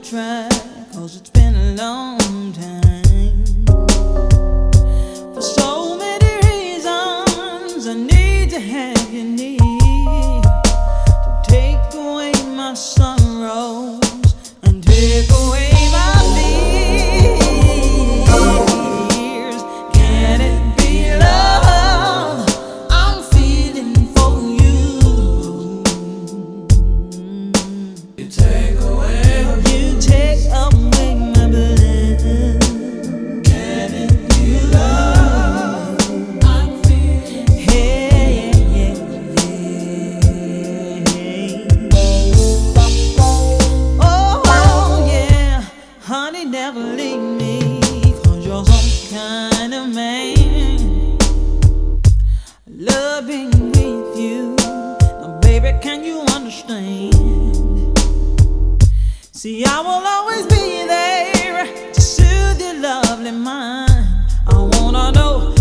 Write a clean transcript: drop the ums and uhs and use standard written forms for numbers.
try, 'cause it's been a long time. For so many reasons I need to have you near, to take away my sorrows and take away my fears. Can it be love I'm feeling for you? You take away my blood. Can it be love I'm feeling? Hey, yeah, yeah. Oh, yeah, honey, never leave me, 'cause you're some kind of man. Love being with you. Now, baby, can you understand? See, I will always be there to soothe your lovely mind. I wanna know